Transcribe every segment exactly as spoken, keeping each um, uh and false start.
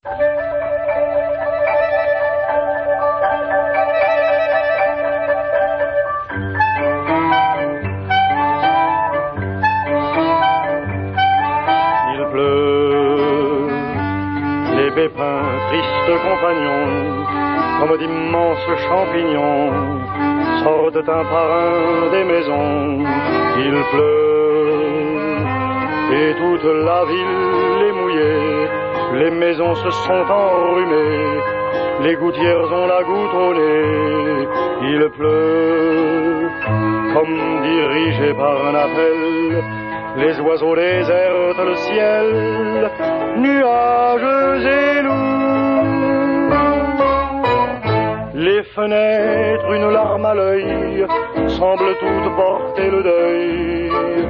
Il pleut, les pépins, tristes compagnons, comme d'immenses champignons, sortent un par un des maisons. Il pleut, et toute la ville est mouillée, les maisons se sont enrhumées, les gouttières ont la goutte au nez. Il pleut, comme dirigé par un appel, les oiseaux désertent le ciel, nuages et loups. Les fenêtres, une larme à l'œil, semblent toutes porter le deuil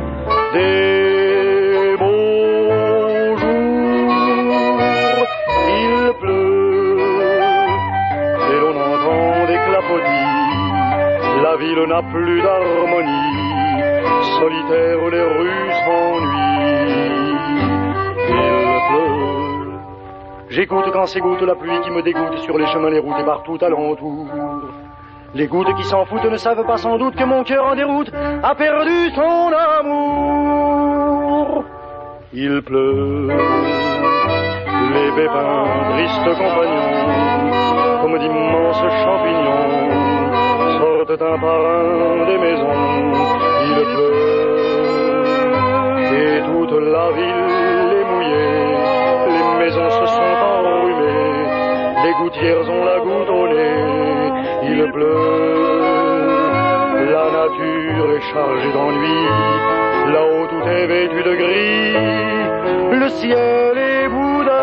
des beaux jours. Il pleut et l'on entend des clapotis, la ville n'a plus d'harmonie, solitaire les rues s'ennuient. Il pleut, j'écoute quand s'égoutte la pluie qui me dégoûte sur les chemins, les routes et partout alentour. Les gouttes qui s'en foutent ne savent pas sans doute que mon cœur en déroute a perdu son amour. Il pleut, les pépins, tristes compagnons, comme d'immenses champignons, sortent un par un des maisons. Il pleut, et toute la ville est mouillée, les maisons se sont enrhumées, les gouttières ont la goutte au nez. Il pleut, la nature est chargée d'ennui, là-haut tout est vêtu de gris, le ciel est boudeur,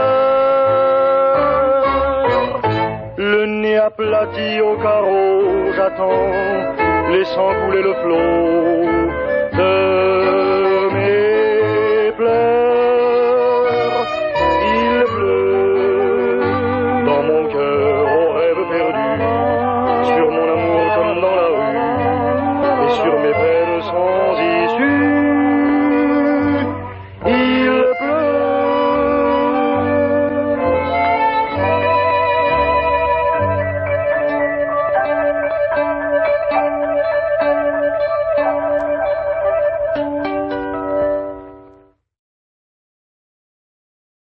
le nez aplati au carreau, j'attends, laissant couler le flot de